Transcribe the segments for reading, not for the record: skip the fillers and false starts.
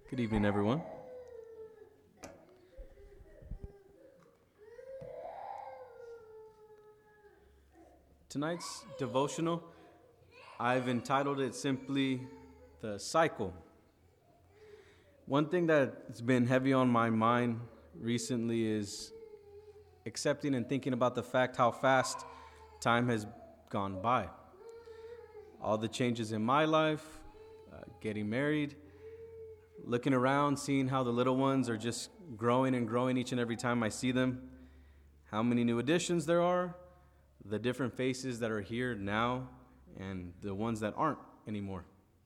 Good evening, everyone. Tonight's devotional, I've entitled it simply The Cycle. One thing that's been heavy on my mind recently is accepting and thinking about the fact how fast time has gone by. All the changes in my life, getting married, looking around, seeing how the little ones are just growing and growing each and every time I see them, how many new additions there are, the different faces that are here now, and the ones that aren't anymore.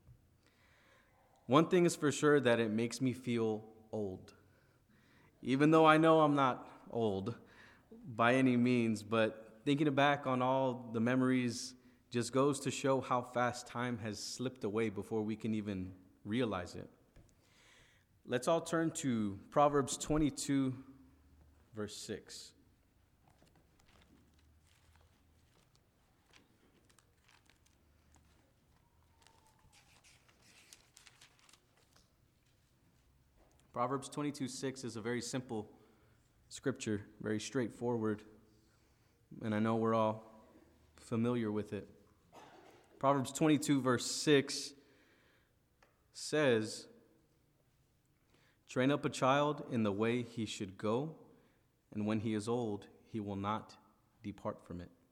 One thing is for sure, that it makes me feel old. Even though I know I'm not old by any means, but thinking back on all the memories just goes to show how fast time has slipped away before we can even realize it. Let's all turn to Proverbs 22, verse 6. Proverbs 22:6 is a very simple scripture, very straightforward, and I know we're all familiar with it. Proverbs 22, verse 6 says, "Train up a child in the way he should go, and when he is old, he will not depart from it."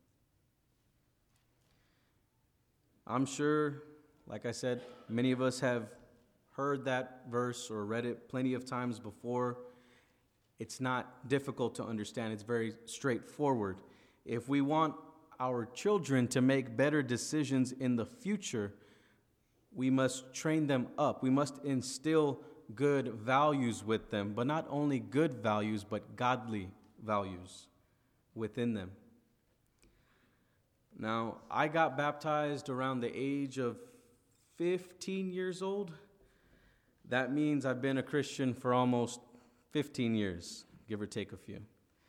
I'm sure, like I said, many of us have heard that verse or read it plenty of times before. It's not difficult to understand. It's very straightforward. If we want our children to make better decisions in the future, we must train them up. We must instill good values with them, but not only good values, but godly values within them. Now, I got baptized around the age of 15 years old. That means I've been a Christian for almost 15 years, give or take a few.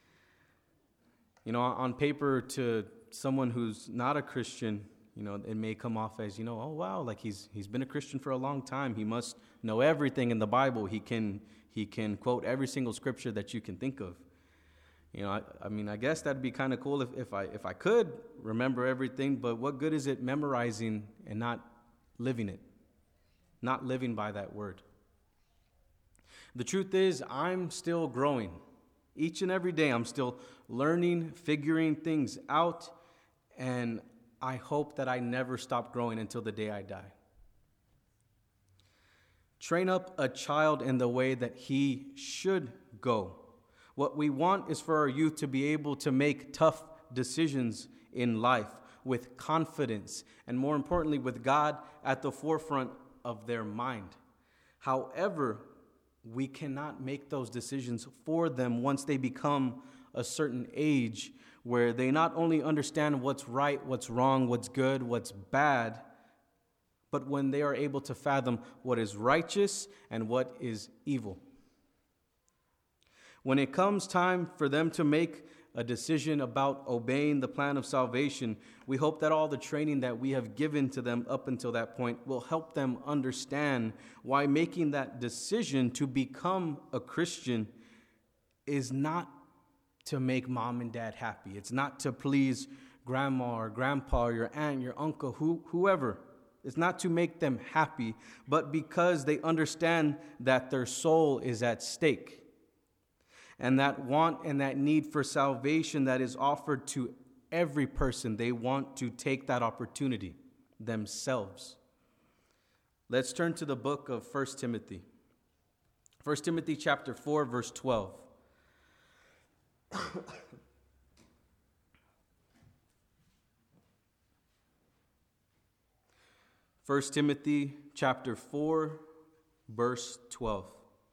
On paper, to someone who's not a Christian, it may come off as, oh, wow, like he's been a Christian for a long time. He must know everything in the Bible. He can quote every single scripture that you can think of. I guess that'd be kind of cool if I could remember everything, but what good is it memorizing and not living it, not living by that word? The truth is, I'm still growing. Each and every day, I'm still learning, figuring things out, and I hope that I never stop growing until the day I die. Train up a child in the way that he should go. What we want is for our youth to be able to make tough decisions in life with confidence, and more importantly, with God at the forefront of their mind. However, we cannot make those decisions for them once they become a certain age where they not only understand what's right, what's wrong, what's good, what's bad, but when they are able to fathom what is righteous and what is evil. When it comes time for them to make a decision about obeying the plan of salvation, we hope that all the training that we have given to them up until that point will help them understand why making that decision to become a Christian is not to make mom and dad happy. It's not to please grandma or grandpa or your aunt, your uncle, whoever. It's not to make them happy, but because they understand that their soul is at stake. And that want and that need for salvation that is offered to every person, they want to take that opportunity themselves. Let's turn to the book of 1 Timothy. 1 Timothy chapter 4, verse 12. 1 Timothy chapter 4, verse 12.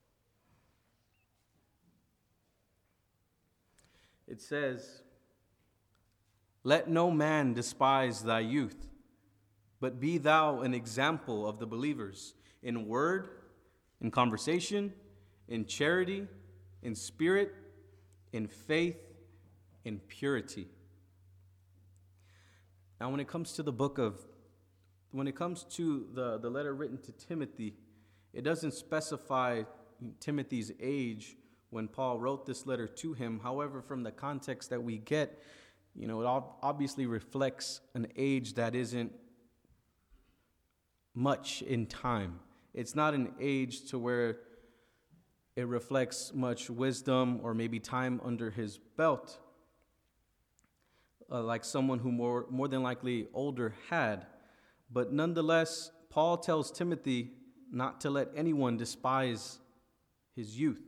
It says, "Let no man despise thy youth, but be thou an example of the believers in word, in conversation, in charity, in spirit, in faith, in purity." Now, when it comes to the letter written to Timothy, It doesn't specify Timothy's age when Paul wrote this letter to him. However, from the context that we get, it obviously reflects an age that isn't much in time. It's not an age to where it reflects much wisdom or maybe time under his belt, like someone who more than likely older had. But nonetheless, Paul tells Timothy not to let anyone despise his youth.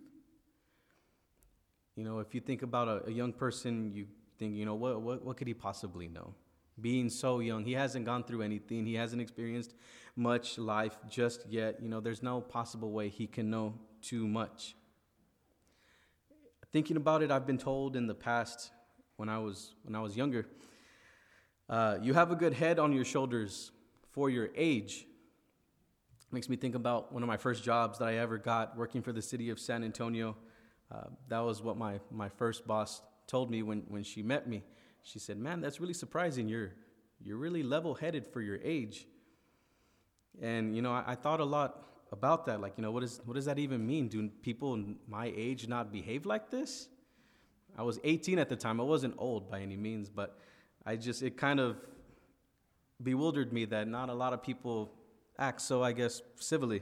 If you think about a young person, you think, what could he possibly know? Being so young, he hasn't gone through anything. He hasn't experienced much life just yet. There's no possible way he can know too much. Thinking about it, I've been told in the past, when I was younger, you have a good head on your shoulders for your age. Makes me think about one of my first jobs that I ever got, working for the city of San Antonio. That was what my first boss told me when she met me. She said, "Man, that's really surprising. You're really level-headed for your age." And I thought a lot about that. Like, what does that even mean? Do people my age not behave like this? I was 18 at the time. I wasn't old by any means, but it kind of bewildered me that not a lot of people act so, I guess, civilly.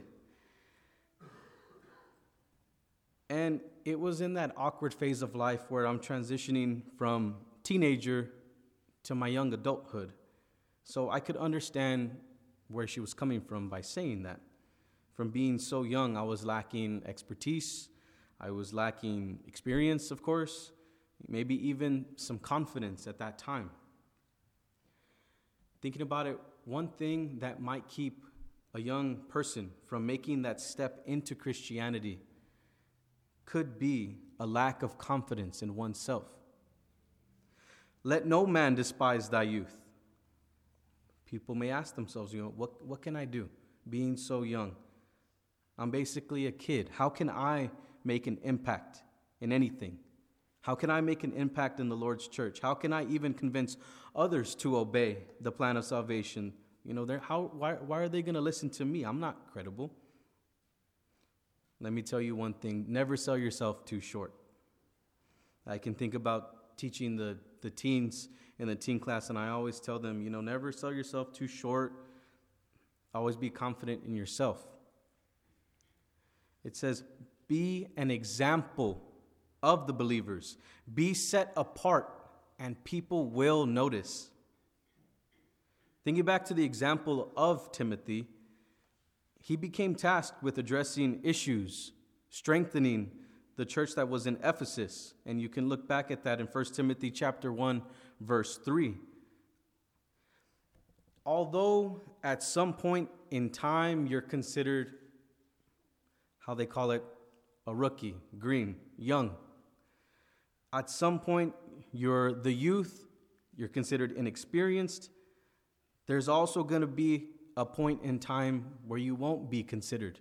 And it was in that awkward phase of life where I'm transitioning from teenager to my young adulthood. So I could understand where she was coming from by saying that. From being so young, I was lacking expertise. I was lacking experience, of course, maybe even some confidence at that time. Thinking about it, one thing that might keep a young person from making that step into Christianity could be a lack of confidence in oneself. Let no man despise thy youth. People may ask themselves, what can I do being so young? I'm basically a kid. How can I make an impact in anything? How can I make an impact in the Lord's church? How can I even convince others to obey the plan of salvation? Why are they going to listen to me? I'm not credible. Let me tell you one thing. Never sell yourself too short. I can think about teaching the teens in the teen class, and I always tell them, never sell yourself too short. Always be confident in yourself. It says, be an example of the believers. Be set apart, and people will notice. Thinking back to the example of Timothy, he became tasked with addressing issues, strengthening the church that was in Ephesus. And you can look back at that in 1 Timothy chapter 1, verse 3. Although at some point in time you're considered, how they call it, a rookie, green, young. At some point you're the youth, you're considered inexperienced. There's also going to be a point in time where you won't be considered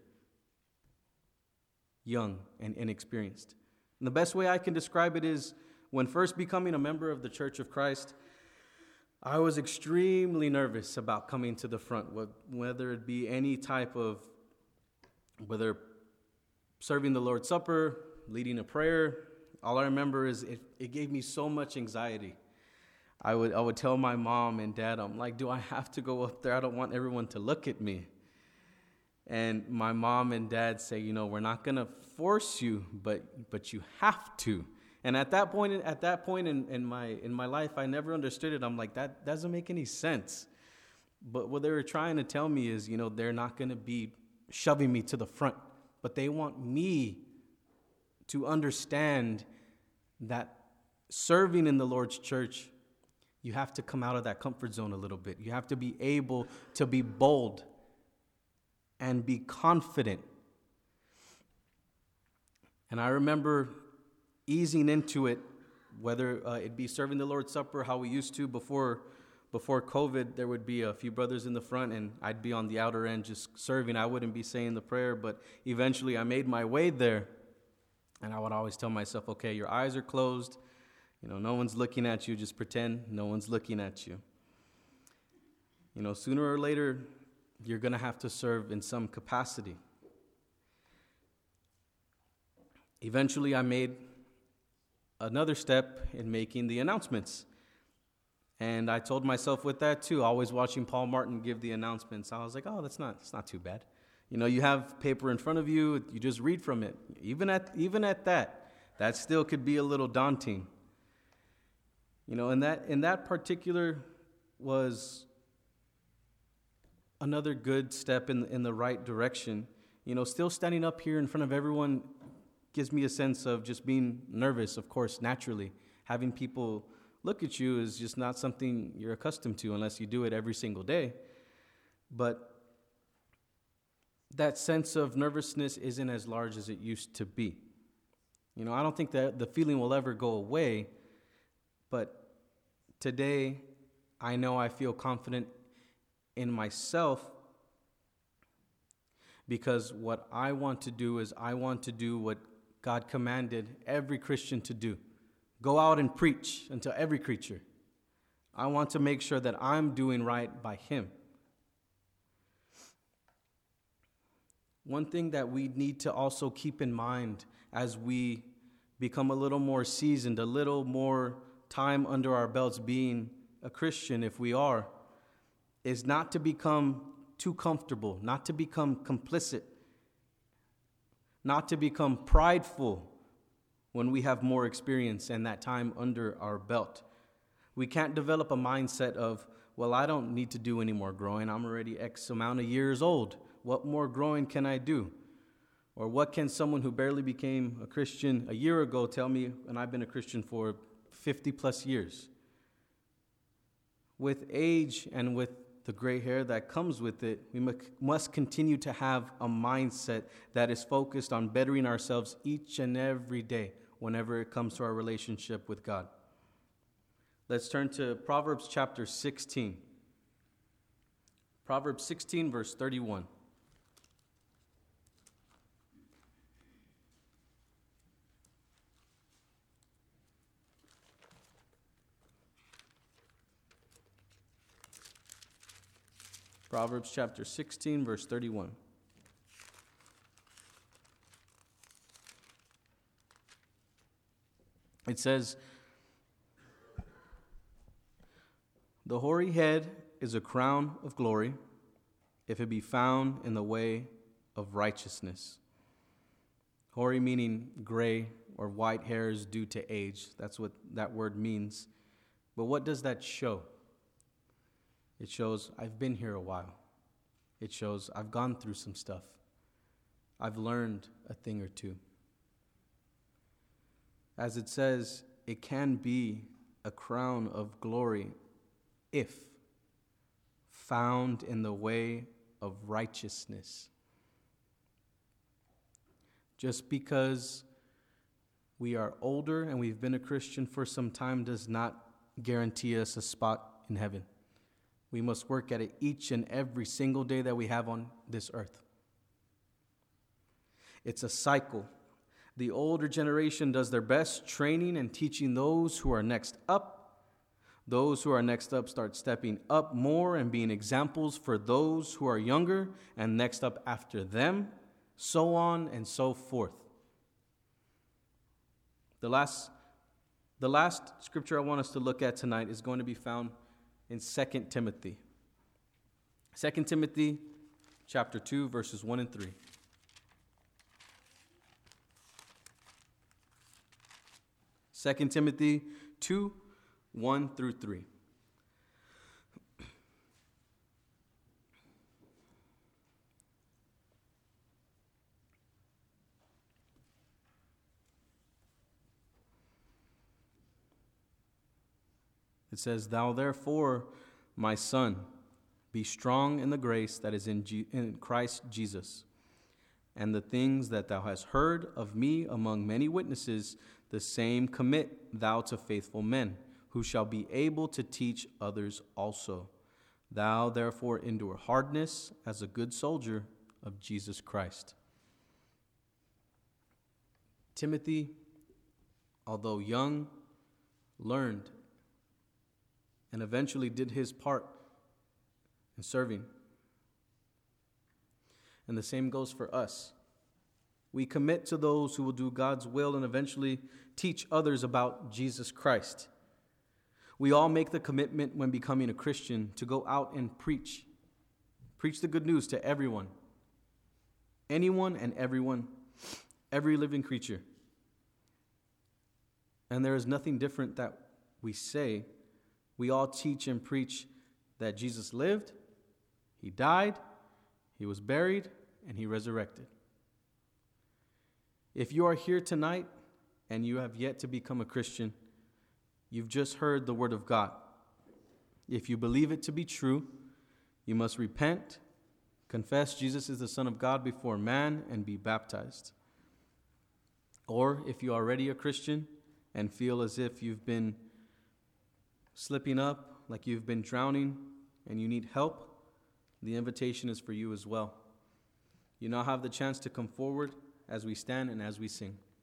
young and inexperienced. And the best way I can describe it is when first becoming a member of the Church of Christ, I was extremely nervous about coming to the front, whether it be any type of, whether serving the Lord's Supper, leading a prayer. All I remember is it gave me so much anxiety. I would tell my mom and dad, I'm like, do I have to go up there? I don't want everyone to look at me. And my mom and dad say, we're not going to force you, but you have to. And at that point in my life, I never understood it. I'm like, that doesn't make any sense. But what they were trying to tell me is, they're not going to be shoving me to the front, but they want me to understand that serving in the Lord's church, you have to come out of that comfort zone a little bit. You have to be able to be bold and be confident. And I remember easing into it, whether it be serving the Lord's Supper, how we used to before COVID. There would be a few brothers in the front, and I'd be on the outer end just serving. I wouldn't be saying the prayer, but eventually I made my way there. And I would always tell myself, okay, your eyes are closed. No one's looking at you. Just pretend no one's looking at you. Sooner or later, you're going to have to serve in some capacity. Eventually, I made another step in making the announcements. And I told myself with that too, always watching Paul Martin give the announcements, I was like, oh, it's not too bad. You know, you have paper in front of you, you just read from it. Even at that still could be a little daunting. You know, and that particular was another good step in the right direction. You know, still standing up here in front of everyone gives me a sense of just being nervous, of course, naturally. Having people look at you is just not something you're accustomed to unless you do it every single day. But that sense of nervousness isn't as large as it used to be. You know, I don't think that the feeling will ever go away, but today I know I feel confident in myself because what I want to do is I want to do what God commanded every Christian to do. Go out and preach unto every creature. I want to make sure that I'm doing right by Him. One thing that we need to also keep in mind as we become a little more seasoned, a little more time under our belts being a Christian, if we are, is not to become too comfortable, not to become complicit, not to become prideful when we have more experience and that time under our belt. We can't develop a mindset of, well, I don't need to do any more growing. I'm already X amount of years old. What more growing can I do? Or what can someone who barely became a Christian a year ago tell me when I've been a Christian for 50 plus years? With age and with the gray hair that comes with it, we must continue to have a mindset that is focused on bettering ourselves each and every day whenever it comes to our relationship with God. Let's turn to Proverbs chapter 16. Proverbs 16, verse 31. Proverbs chapter 16, verse 31. It says, "The hoary head is a crown of glory, if it be found in the way of righteousness." Hoary meaning gray or white hairs due to age. That's what that word means. But what does that show? It shows I've been here a while. It shows I've gone through some stuff. I've learned a thing or two. As it says, it can be a crown of glory if found in the way of righteousness. Just because we are older and we've been a Christian for some time does not guarantee us a spot in heaven. We must work at it each and every single day that we have on this earth. It's a cycle. The older generation does their best training and teaching those who are next up. Those who are next up start stepping up more and being examples for those who are younger and next up after them, so on and so forth. The last scripture I want us to look at tonight is going to be found in 2 Timothy. 2 Timothy chapter 2, verses 1 and 3. Second Timothy 2, 1 through 3. It says, "Thou therefore, my son, be strong in the grace that is in Christ Jesus. And the things that thou hast heard of me among many witnesses, the same commit thou to faithful men, who shall be able to teach others also. Thou therefore endure hardness as a good soldier of Jesus Christ." Timothy, although young, learned and eventually did his part in serving. And the same goes for us. We commit to those who will do God's will and eventually teach others about Jesus Christ. We all make the commitment when becoming a Christian to go out and preach. Preach the good news to everyone. Anyone and everyone, every living creature. And there is nothing different that we say. We all teach and preach that Jesus lived, he died, he was buried, and he resurrected. If you are here tonight and you have yet to become a Christian, you've just heard the word of God. If you believe it to be true, you must repent, confess Jesus is the Son of God before man, and be baptized. Or if you're already a Christian and feel as if you've been slipping up, like you've been drowning, and you need help, the invitation is for you as well. You now have the chance to come forward as we stand and as we sing.